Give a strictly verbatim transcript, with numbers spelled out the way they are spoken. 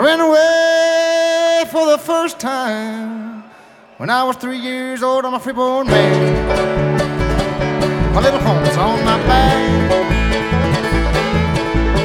ran away for the first time when I was three years old. I'm a freeborn man. My little home's on my back.